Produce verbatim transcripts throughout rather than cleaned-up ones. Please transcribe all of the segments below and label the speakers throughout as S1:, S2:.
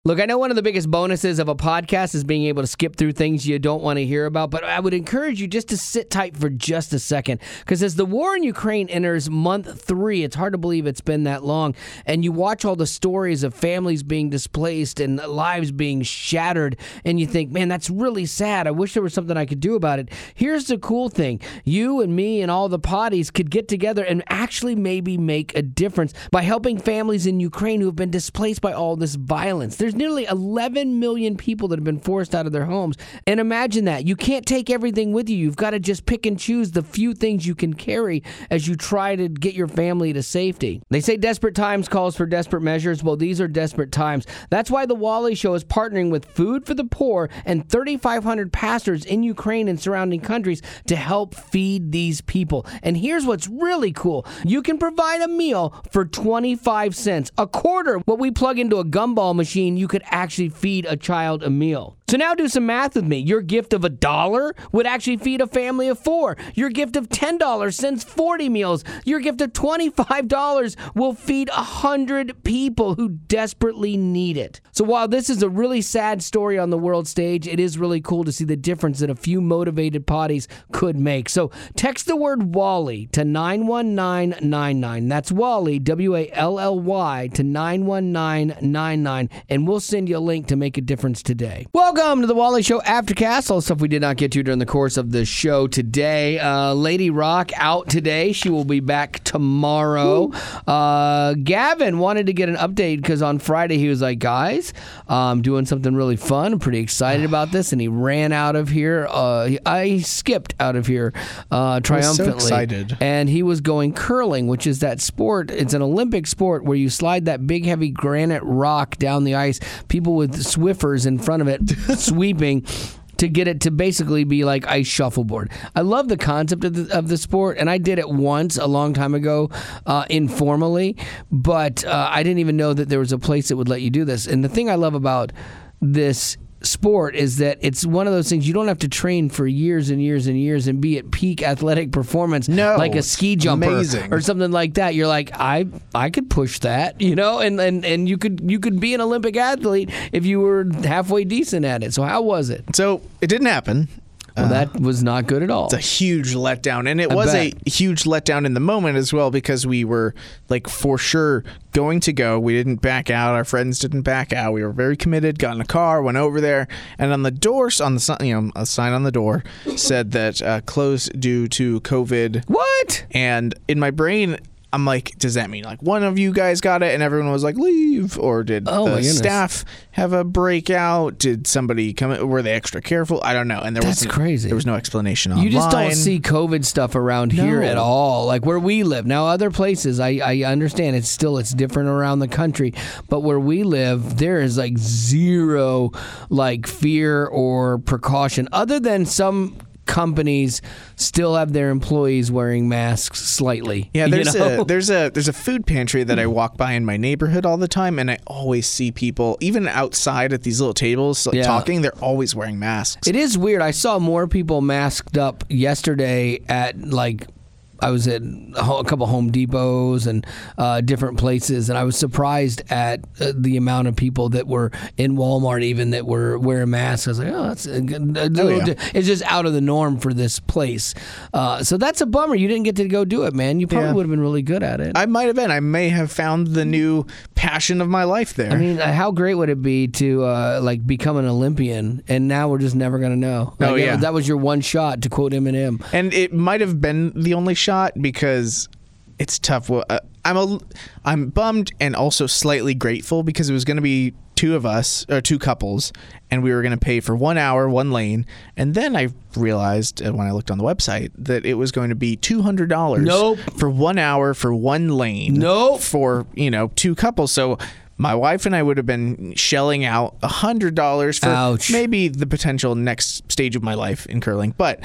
S1: Look, I know one of the biggest bonuses of a podcast is being able to skip through things you don't want to hear about, but I would encourage you just to sit tight for just a second, because as the war in Ukraine enters month three, it's hard to believe it's been that long, and you watch all the stories of families being displaced and lives being shattered, and you think, man, that's really sad. I wish there was something I could do about it. Here's the cool thing. You and me and all the potties could get together and actually maybe make a difference by helping families in Ukraine who have been displaced by all this violence. There's nearly eleven million people that have been forced out of their homes. And imagine that. You can't take everything with you. You've got to just pick and choose the few things you can carry as you try to get your family to safety. They say desperate times calls for desperate measures. Well, these are desperate times. That's why the Wally Show is partnering with Food for the Poor and thirty-five hundred pastors in Ukraine and surrounding countries to help feed these people. And here's what's really cool. You can provide a meal for twenty-five cents, a quarter what we plug into a gumball machine. You could actually feed a child a meal. So now do some math with me. Your gift of a dollar would actually feed a family of four. Your gift of ten dollars sends forty meals. Your gift of twenty-five dollars will feed one hundred people who desperately need it. So while this is a really sad story on the world stage, it is really cool to see the difference that a few motivated potties could make. So text the word Wally to nine one nine nine nine. That's Wally, W A L L Y, to nine one nine nine nine, and we'll send you a link to make a difference today. Welcome to the Wally Show Aftercast. All the stuff we did not get to during the course of the show today. Uh, Lady Rock out today. She will be back tomorrow. Uh, Gavin wanted to get an update because on Friday he was like, guys, I'm doing something really fun. I'm pretty excited about this. And he ran out of here. Uh, I skipped out of here uh, triumphantly.
S2: I was so excited.
S1: And he was going curling, which is that sport. It's an Olympic sport where you slide that big, heavy granite rock down the ice. People with Swiffers in front of it sweeping to get it to basically be like ice shuffleboard. I love the concept of the, of the sport, and I did it once a long time ago uh, informally, but uh, I didn't even know that there was a place that would let you do this. And the thing I love about this sport is that it's one of those things you don't have to train for years and years and years and be at peak athletic performance
S2: no,
S1: like a ski jumper
S2: amazing. Or
S1: something like that. You're like, I I could push that, you know, and, and, and you could you could be an Olympic athlete if you were halfway decent at it. So how was it?
S2: So it didn't happen.
S1: Well, that was not good at all.
S2: It's a huge letdown. And it
S1: I
S2: was
S1: bet.
S2: a huge letdown in the moment as well, because we were, like, for sure going to go. We didn't back out. Our friends didn't back out. We were very committed, got in a car, went over there. And on the door, on the sign, you know, a sign on the door said that uh, closed due to COVID.
S1: What?
S2: And in my brain, I'm like, does that mean like one of you guys got it and everyone was like, leave? Or did
S1: Oh, my
S2: the
S1: goodness.
S2: staff have a breakout? Did somebody come in? Were they extra careful? I don't know. And there
S1: That's
S2: wasn't,
S1: crazy.
S2: There was no explanation online.
S1: You just don't see COVID stuff around here
S2: No.
S1: at all, like where we live. Now, other places, I, I understand it's still, it's different around the country, but where we live, there is like zero like fear or precaution, other than some companies still have their employees wearing masks slightly.
S2: Yeah, there's
S1: you know?
S2: a there's a there's a food pantry that I walk by in my neighborhood all the time, and I always see people, even outside at these little tables, like,
S1: Yeah.
S2: talking. They're always wearing masks.
S1: It is weird. I saw more people masked up yesterday at like I was at a couple Home Depots and uh, different places, and I was surprised at uh, the amount of people that were in Walmart even that were wearing masks. I was like, oh, that's a, good- a little
S2: yeah.
S1: di- it's just out of the norm for this place. Uh, so that's a bummer. You didn't get to go do it, man. You probably
S2: Yeah.
S1: would have been really good at it.
S2: I might have been. I may have found the new passion of my life there.
S1: I mean, uh, how great would it be to uh, like become an Olympian? And now we're just never gonna know. Like,
S2: Oh, yeah.
S1: that was your one shot, to quote Eminem.
S2: And it might have been the only shot because it's tough. Well, uh, I'm a, I'm bummed and also slightly grateful because it was going to be two of us or two couples, and we were going to pay for one hour, one lane. And then I realized uh, when I looked on the website that it was going to be two hundred dollars
S1: Nope.
S2: for one hour for one lane.
S1: Nope.
S2: For, you know, two couples. So my wife and I would have been shelling out one hundred dollars for
S1: Ouch.
S2: maybe the potential next stage of my life in curling. But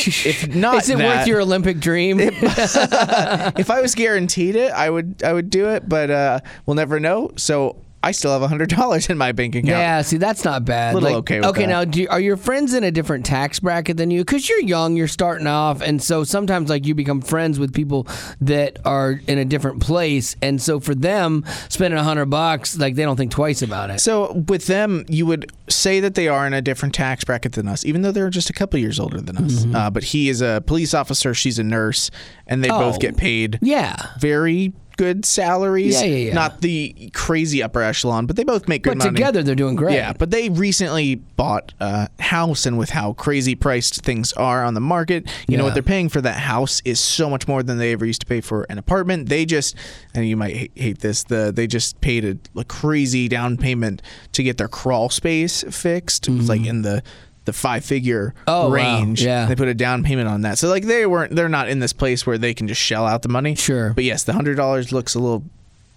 S2: if not
S1: Is it
S2: that,
S1: worth your Olympic dream?
S2: if I was guaranteed it, I would I would do it, but uh, we'll never know. So I still have one hundred dollars in my bank account.
S1: Yeah, see, that's not bad.
S2: Little
S1: Like,
S2: okay with
S1: okay,
S2: that.
S1: now, do you, are your friends in a different tax bracket than you? Because you're young, you're starting off, and so sometimes like you become friends with people that are in a different place, and so for them, spending a hundred bucks, like they don't think twice about it.
S2: So with them, you would say that they are in a different tax bracket than us, even though they're just a couple years older than us.
S1: Mm-hmm.
S2: Uh, but he is a police officer, she's a nurse, and they
S1: Oh.
S2: both get paid
S1: Yeah.
S2: very good salaries.
S1: Yeah, yeah, yeah.
S2: Not the crazy upper echelon, but they both make good
S1: But
S2: money.
S1: together, they're doing great.
S2: Yeah, but they recently bought a house, and with how crazy priced things are on the market, you know
S1: Yeah.
S2: what they're paying for that house is so much more than they ever used to pay for an apartment. They just, and you might hate, hate this, the they just paid a, a crazy down payment to get their crawl space fixed. It was like in the the five figure
S1: Mm-hmm. Oh, wow.
S2: range.
S1: Yeah.
S2: They put a down payment on that. So like they weren't they're not in this place where they can just shell out the money.
S1: Sure.
S2: But yes, the hundred dollars looks a little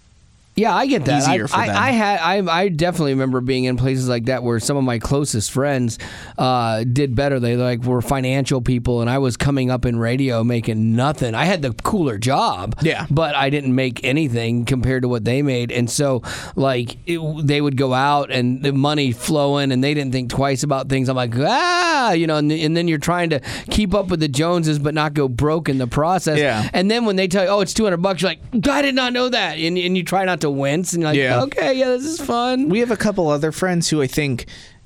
S1: Yeah, I get that.
S2: Easier
S1: I,
S2: for
S1: I,
S2: them.
S1: I had, I, I definitely remember being in places like that where some of my closest friends uh, did better. They like were financial people, and I was coming up in radio making nothing. I had the cooler job,
S2: Yeah.
S1: but I didn't make anything compared to what they made. And so, like, it, they would go out and the money flowing, and they didn't think twice about things. I'm like, ah, you know, and, and then you're trying to keep up with the Joneses, but not go broke in the process.
S2: Yeah.
S1: And then when they tell you, oh, it's two hundred bucks, you're like, I did not know that, and, and you try not to wince, and you're like,
S2: Yeah.
S1: okay, yeah, this is fun.
S2: We have a couple other friends who I think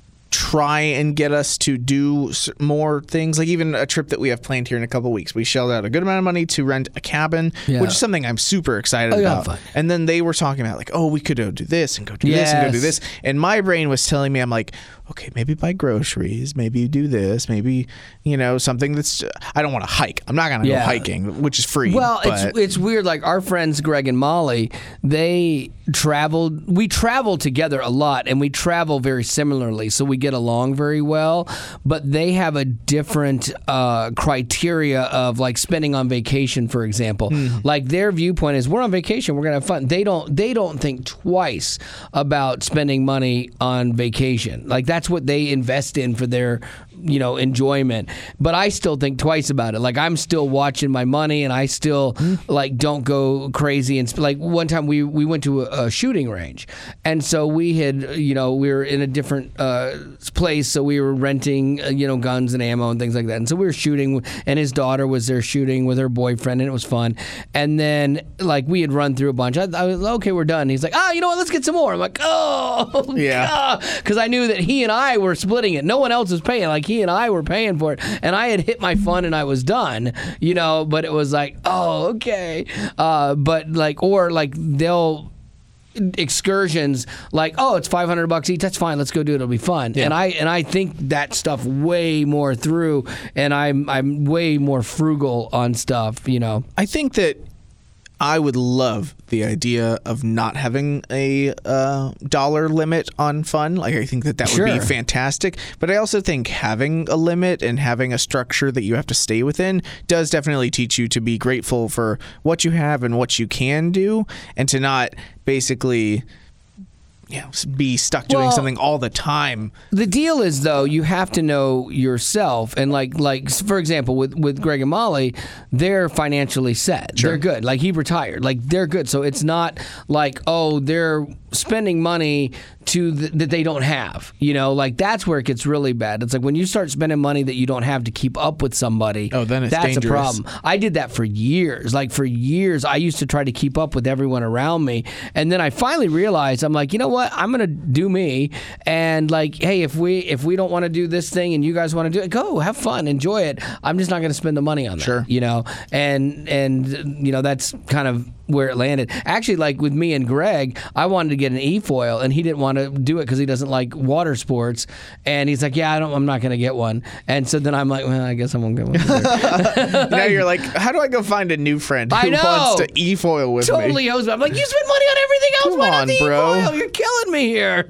S2: try and get us to do s- more things, like even a trip that we have planned here in a couple weeks. We shelled out a good amount of money to rent a cabin,
S1: Yeah.
S2: which is something I'm super excited
S1: Oh, yeah,
S2: about.
S1: fun.
S2: And then they were talking about like, oh, we could go do this and go do this and go do
S1: Yes.
S2: this. And my brain was telling me, I'm like, okay, maybe buy groceries, maybe do this, maybe, you know, something that's, I don't want to hike. I'm not going to
S1: Yeah.
S2: go hiking, which is free.
S1: Well,
S2: but
S1: it's it's weird. Like our friends Greg and Molly, they traveled. We travel together a lot, and we travel very similarly, so we get along very well. But they have a different uh, criteria of like spending on vacation, for example. Like their viewpoint is, we're on vacation, we're gonna have fun. They don't. They don't think twice about spending money on vacation. Like that's what they invest in for their, you know, enjoyment. But I still think twice about it. Like I'm still watching my money, and I still like don't go crazy. And sp- like one time we we went to a, a shooting range, and so we had, you know, we were in a different uh, place, so we were renting, uh, you know, guns and ammo and things like that. And so we were shooting, and his daughter was there shooting with her boyfriend, and it was fun. And then like we had run through a bunch. I, I was okay, we're done. He's like, oh, you know what? Let's get some more. I'm like, oh,
S2: Yeah.
S1: because I knew that he and I were splitting it. No one else was paying. Like he and I were paying for it, and I had hit my fun and I was done. You know, but it was like, oh, okay. Uh, but like, or like they'll excursions like, oh, it's five hundred bucks each, that's fine, let's go do it, it'll be fun.
S2: Yeah.
S1: And I and I think that stuff way more through, and I'm I'm way more frugal on stuff, you know.
S2: I think that I would love the idea of not having a uh, dollar limit on fun. Like, I think that that would
S1: Sure.
S2: be fantastic. But I also think having a limit and having a structure that you have to stay within does definitely teach you to be grateful for what you have and what you can do, and to not basically, you know, be stuck doing
S1: Well,
S2: something all the time.
S1: The deal is, though, you have to know yourself, and like, like for example, with with Greg and Molly, they're financially set.
S2: Sure.
S1: They're good. Like he retired. Like they're good. So it's not like, oh, they're spending money to th- that they don't have. You know, like that's where it gets really bad. It's like when you start spending money that you don't have to keep up with somebody.
S2: Oh, then it's
S1: that's
S2: dangerous.
S1: a problem. I did that for years. Like for years, I used to try to keep up with everyone around me, and then I finally realized, I'm like, you know what? I'm gonna do me, and like, hey, if we if we don't want to do this thing and you guys want to do it, go have fun, enjoy it. I'm just not gonna spend the money on that.
S2: Sure.
S1: You know, and and you know that's kind of where it landed. Actually, like with me and Greg, I wanted to get an e-foil, and he didn't want to do it because he doesn't like water sports. And he's like, "Yeah, I don't. I'm not going to get one." And so then I'm like, "Well, I guess I won't get one." either."
S2: Now you're like, how do I go find a new friend who
S1: I know.
S2: wants to e-foil with me?
S1: Totally hose me. I'm like, you spend money on everything else.
S2: Come
S1: Why not
S2: on,
S1: the
S2: bro.
S1: e-foil? You're killing me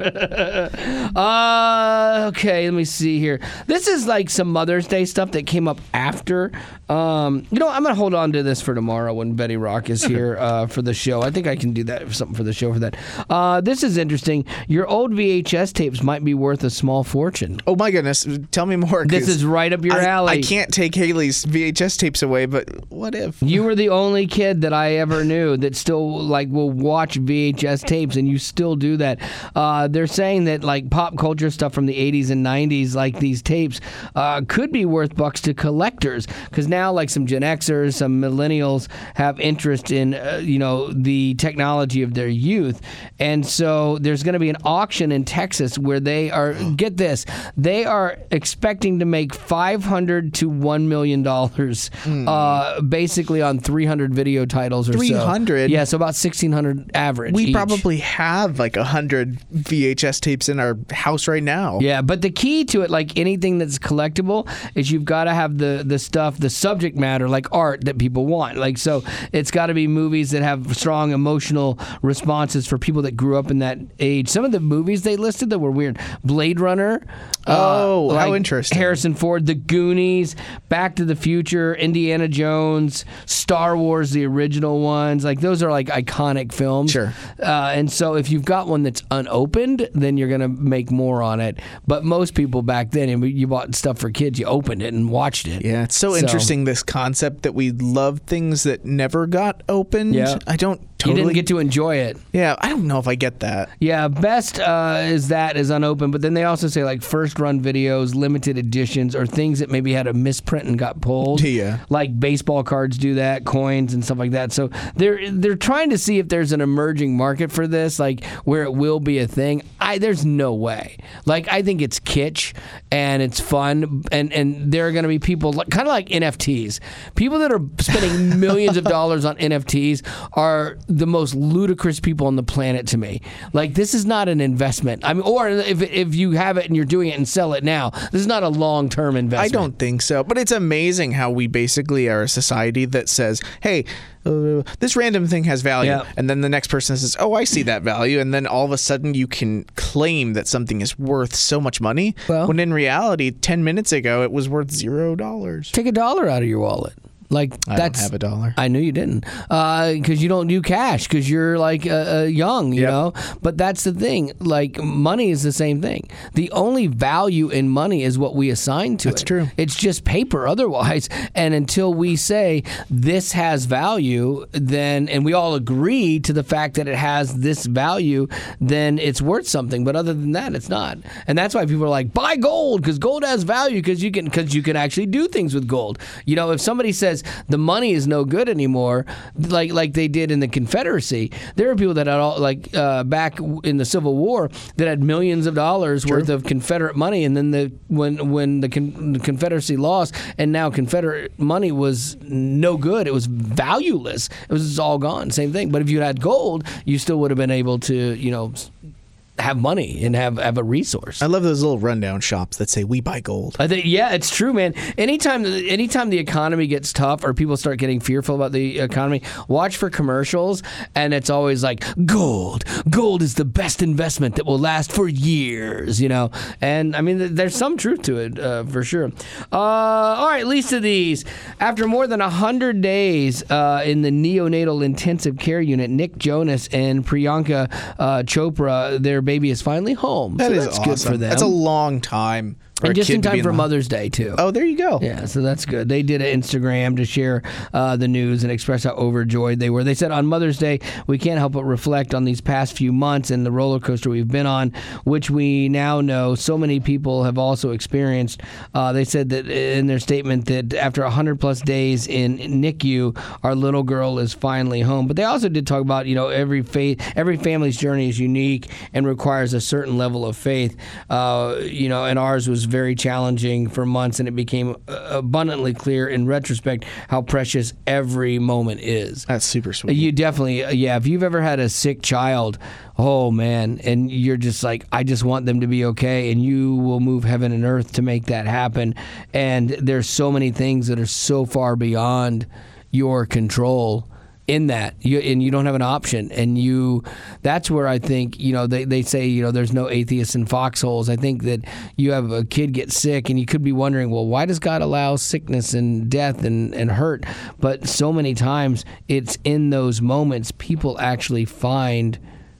S1: here. uh, okay, let me see here. This is like some Mother's Day stuff that came up after. Um, you know, I'm gonna hold on to this for tomorrow when Betty Rock is here. uh, for the show. I think I can do that, something for the show for that. Uh, this is interesting. Your old V H S tapes might be worth a small fortune.
S2: Oh my goodness! Tell me more.
S1: This is right up your
S2: I,
S1: alley.
S2: I can't take Haley's V H S tapes away, but what if?
S1: You were the only kid that I ever knew that still like will watch V H S tapes, and you still do that. Uh, they're saying that like pop culture stuff from the eighties and nineties, like these tapes, uh, could be worth bucks to collectors, because now like some Gen Xers, some millennials have interest in uh, you know the technology of their youth, and so there's going to be an auction in Texas where they are get this they are expecting to make five hundred to one million dollars, mm. uh, basically on three hundred video titles or
S2: three hundred?
S1: so. three hundred? Yeah, so about sixteen hundred average.
S2: We
S1: each.
S2: probably have like one hundred V H S tapes in our house right now.
S1: Yeah, but the key to it, like anything that's collectible, is you've got to have the, the stuff, the subject matter, like art that people want. Like, so it's got to be movies that have strong emotional responses for people that grew up in that age. Some of the movies they listed that were weird. Blade Runner.
S2: Oh,
S1: uh, like
S2: how interesting.
S1: Harrison Ford, The Goonies, Back to the Future, Indiana Jones, Star Wars, the original ones. Like, those are like iconic films.
S2: Sure.
S1: Uh, and so if you've got one that's unopened, then you're going to make more on it. But most people back then, and you bought stuff for kids, you opened it and watched it.
S2: Yeah, it's so, so interesting, this concept that we love things that never got opened.
S1: Yeah.
S2: I don't totally...
S1: You didn't get to enjoy it.
S2: Yeah, I don't know if I get that.
S1: Yeah, best uh, is that is unopened, but then they also say like first run videos, limited editions, or things that maybe had a misprint and got pulled.
S2: Yeah.
S1: Like baseball cards do that, coins and stuff like that. So they're they're trying to see if there's an emerging market for this, like where it will be a thing. I there's no way. Like I think it's kitsch and it's fun, and and there are going to be people like, kind of like N F Ts. People that are spending millions of dollars on N F Ts are the most ludicrous people on the planet to me. Like this is not an investment. I mean, or if if you have it and you're doing it and sell it now, this is not a long term investment.
S2: I don't think so. But it's amazing how we basically are a society that says, hey, uh, this random thing has value.
S1: Yeah.
S2: And then the next person says, oh, I see that value. And then all of a sudden you can claim that something is worth so much money.
S1: Well,
S2: when in reality, ten minutes ago, it was worth zero dollars.
S1: Take a dollar out of your wallet. Like
S2: I
S1: that's,
S2: don't have a dollar.
S1: I knew you didn't, because uh, you don't do cash because you're like uh, uh, young, you
S2: Yep.
S1: know. But that's the thing. Like money is the same thing. The only value in money is what we assign to
S2: That's
S1: it.
S2: true.
S1: It's just paper otherwise. And until we say this has value, then and we all agree to the fact that it has this value, then it's worth something. But other than that, it's not. And that's why people are like, buy gold because gold has value because you can because you can actually do things with gold. You know, if somebody says the money is no good anymore, like like they did in the Confederacy. There are people that had all like uh, back in the Civil War that had millions of dollars
S2: True.
S1: worth of Confederate money, and then the when when the, Con- the Confederacy lost, and now Confederate money was no good. It was valueless. It was all gone. Same thing. But if you had gold, you still would have been able to, you know, have money and have, have a resource.
S2: I love those little rundown shops that say we buy gold.
S1: I think, yeah, it's true, man. Anytime, anytime the economy gets tough or people start getting fearful about the economy, watch for commercials, and it's always like gold. Gold is the best investment that will last for years, you know. And I mean, there's some truth to it uh, for sure. Uh, all right, least of these. After more than a hundred days uh, in the neonatal intensive care unit, Nick Jonas and Priyanka uh, Chopra, their baby is finally home.
S2: That
S1: so
S2: is
S1: that's
S2: awesome.
S1: good for them.
S2: That's a long time. for
S1: And
S2: a
S1: just
S2: kid
S1: in
S2: to be
S1: time for
S2: the-
S1: Mother's Day, too.
S2: Oh, there you go.
S1: Yeah, so that's good. They did an Instagram to share uh, the news and express how overjoyed they were. They said on Mother's Day, we can't help but reflect on these past few months and the roller coaster we've been on, which we now know so many people have also experienced. Uh, they said that in their statement that after one hundred plus days in N I C U, our little girl is finally home. But they also did talk about, you know, every faith, every family's journey is unique and requires a certain level of faith. Uh, you know, and ours was very challenging for months, and it became abundantly clear in retrospect how precious every moment is.
S2: That's super sweet.
S1: You definitely, yeah, if you've ever had a sick child, oh man, and you're just like, I just want them to be okay, and you will move heaven and earth to make that happen. And there's so many things that are so far beyond your control in that, you, and you don't have an option, and you that's where I think, you know, they, they say, you know, there's no atheists in foxholes. I think that you have a kid get sick and you could be wondering, well, why does God allow sickness and death and, and hurt? But so many times it's in those moments people actually find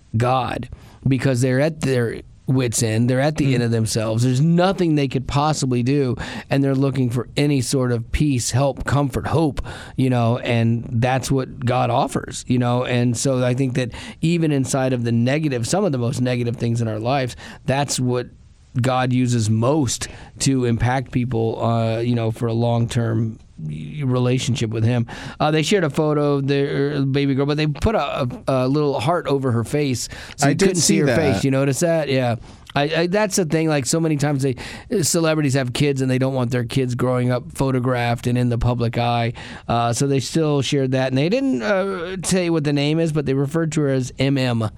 S1: God because they're at their wits end, they're at the mm. end of themselves, there's nothing they could possibly do, and they're looking for any sort of peace, help, comfort, hope, you know, and that's what God offers, you know. And so I think that even inside of the negative, some of the most negative things in our lives, that's what God uses most to impact people, uh, you know, for a long-term relationship with him. Uh, they shared a photo of their baby girl, but they put a, a, a little heart over her face, so
S2: I
S1: you
S2: did
S1: couldn't see her
S2: that.
S1: face. You notice that? Yeah. I, I, that's the thing. Like so many times, they celebrities have kids and they don't want their kids growing up photographed and in the public eye. Uh, so they still shared that, and they didn't uh, tell you what the name is, but they referred to her as M M.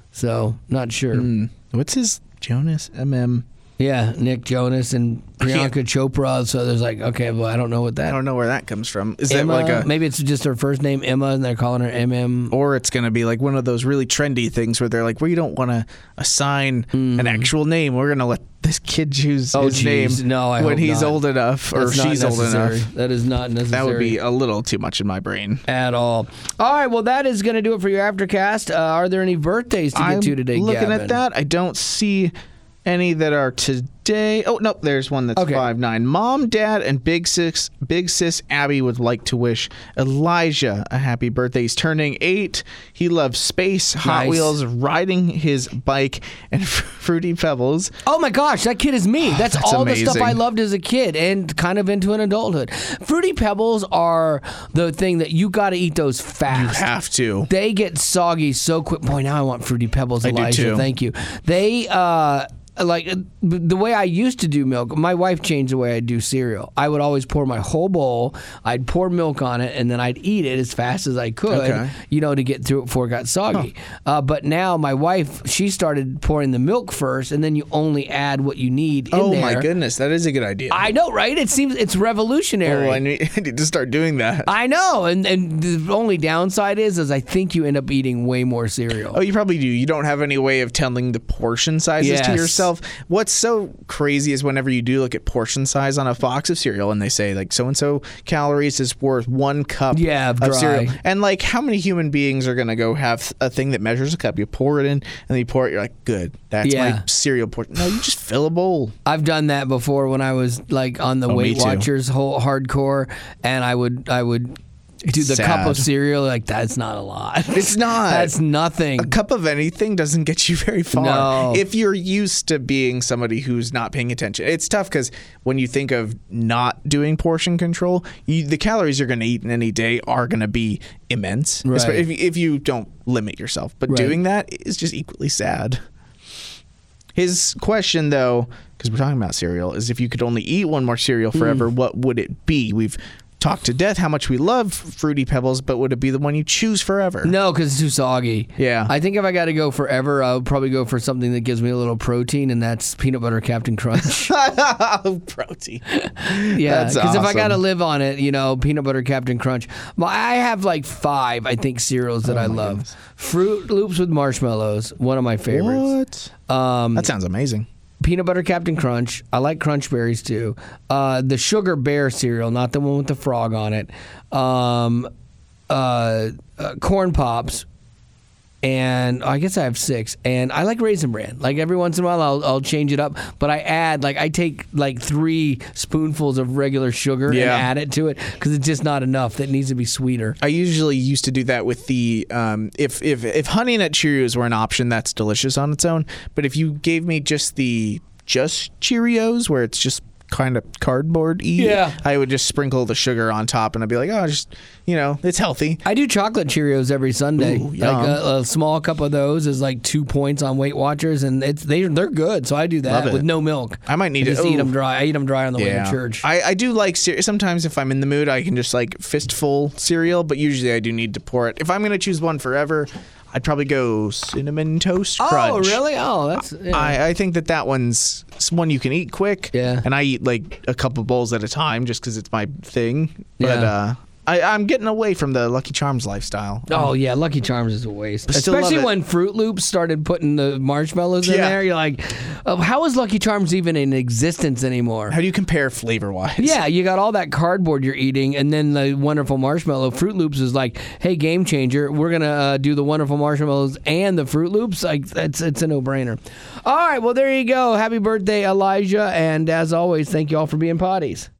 S1: So not sure.
S2: Mm. What's his Jonas M M?
S1: Yeah, Nick Jonas and Priyanka Chopra. So there's like, okay, well, I don't know what that.
S2: I don't know where that comes from. Is
S1: Emma,
S2: that like a
S1: maybe it's just her first name Emma and they're calling her M M?
S2: Or it's going to be like one of those really trendy things where they're like, well, you don't want to assign mm. an actual name. We're going to let this kid choose
S1: oh,
S2: his
S1: geez.
S2: name
S1: no, I
S2: when
S1: hope
S2: he's
S1: not.
S2: old enough or
S1: That's
S2: she's old enough.
S1: That is not necessary.
S2: That would be a little too much in my brain.
S1: At all. All right, well, that is going to do it for your Aftercast. Uh, are there any birthdays to get
S2: I'm
S1: to today,
S2: looking
S1: Gavin?
S2: at that. I don't see any that are today. Oh, no, there's one that's
S1: okay.
S2: five nine. Mom, Dad, and Big Sis Big Sis Abby would like to wish Elijah a happy birthday. He's turning eight. He loves space, Hot
S1: nice.
S2: Wheels, riding his bike, and Fruity Pebbles.
S1: Oh, my gosh, that kid is me. That's,
S2: That's
S1: all
S2: amazing.
S1: the stuff I loved as a kid and kind of into an adulthood. Fruity Pebbles are the thing that you got to eat those fast.
S2: You have to.
S1: They get soggy so quick. Boy, now I want Fruity Pebbles,
S2: I do
S1: Elijah.
S2: too.
S1: Thank you. They, uh... like the way I used to do milk, my wife changed the way I do cereal. I would always pour my whole bowl, I'd pour milk on it, and then I'd eat it as fast as I could,
S2: okay.
S1: you know, to get through it before it got soggy. Huh. Uh, but now my wife, she started pouring the milk first, and then you only add what you need in
S2: oh
S1: there.
S2: my goodness, that is a good idea.
S1: I know, right? It seems it's revolutionary.
S2: Oh, I need, I need to start doing that.
S1: I know, and and the only downside is, is I think you end up eating way more cereal.
S2: Oh, you probably do. You don't have any way of telling the portion sizes
S1: yes.
S2: to yourself. What's so crazy is whenever you do look at portion size on a box of cereal and they say like so and so calories is worth one cup
S1: yeah,
S2: of
S1: dry.
S2: cereal. And like how many human beings are going to go have a thing that measures a cup? You pour it in and then you pour it, you're like, good, that's
S1: yeah.
S2: my cereal portion. No, you just fill a bowl.
S1: I've done that before when I was like on the
S2: oh,
S1: Weight Watchers whole hardcore, and I would I would do the
S2: sad.
S1: cup of cereal. Like, that's not a lot.
S2: It's not.
S1: That's nothing.
S2: A cup of anything doesn't get you very far.
S1: No.
S2: If you're used to being somebody who's not paying attention. It's tough because when you think of not doing portion control, you, the calories you're going to eat in any day are going to be immense.
S1: Right.
S2: If, if you don't limit yourself. But
S1: right.
S2: doing that is just equally sad. His question, though, because we're talking about cereal, is if you could only eat one more cereal forever, mm. what would it be? We've talked to death how much we love Fruity Pebbles, but would it be the one you choose forever?
S1: No, because it's too soggy.
S2: Yeah.
S1: I think if I got to go forever, I would probably go for something that gives me a little protein, and that's peanut butter Captain Crunch.
S2: Protein.
S1: Yeah, because
S2: awesome.
S1: if I got to live on it, you know, peanut butter Captain Crunch. Well, I have like five, I think, cereals that
S2: oh
S1: I love.
S2: Goodness.
S1: Fruit Loops with marshmallows, one of my favorites.
S2: What?
S1: Um,
S2: that sounds amazing.
S1: Peanut butter Captain Crunch. I like Crunch Berries too. Uh, the Sugar Bear cereal, not the one with the frog on it. Um, uh, uh, Corn Pops. And I guess I have six. And I like Raisin Bran. Like every once in a while, I'll, I'll change it up. But I add, like, I take like three spoonfuls of regular sugar
S2: yeah.
S1: and add it to it because it's just not enough. That needs to be sweeter.
S2: I usually used to do that with the um, if if if Honey Nut Cheerios were an option, that's delicious on its own. But if you gave me just the just Cheerios, where it's just kind of cardboard-y,
S1: yeah.
S2: I would just sprinkle the sugar on top, and I'd be like, oh, just, you know, it's healthy.
S1: I do chocolate Cheerios every Sunday.
S2: Ooh,
S1: like a, a small cup of those is like two points on Weight Watchers, and it's they they're good. So I do that with no milk.
S2: I might need
S1: I
S2: to
S1: just
S2: ooh.
S1: eat them dry. I eat them dry on the
S2: yeah.
S1: way to church.
S2: I, I do like cereal. Sometimes if I'm in the mood, I can just like fistful cereal, but usually I do need to pour it. If I'm gonna choose one forever, I'd probably go Cinnamon Toast Crunch.
S1: Oh, really? Oh, that's... Yeah.
S2: I, I think that that one's one you can eat quick.
S1: Yeah.
S2: And I eat like a couple bowls at a time just because it's my thing. But
S1: yeah.
S2: uh, I, I'm getting away from the Lucky Charms lifestyle.
S1: Oh yeah, Lucky Charms is a waste.
S2: I still love
S1: Especially
S2: it.
S1: when Fruit Loops started putting the marshmallows in
S2: Yeah.
S1: there. You're like, oh, how is Lucky Charms even in existence anymore?
S2: How do you compare flavor wise?
S1: Yeah, you got all that cardboard you're eating, and then the wonderful marshmallow. Fruit Loops is like, hey, game changer, we're gonna uh, do the wonderful marshmallows and the Fruit Loops. Like, it's it's a no brainer. All right, well there you go. Happy birthday, Elijah, and as always, thank you all for being potties.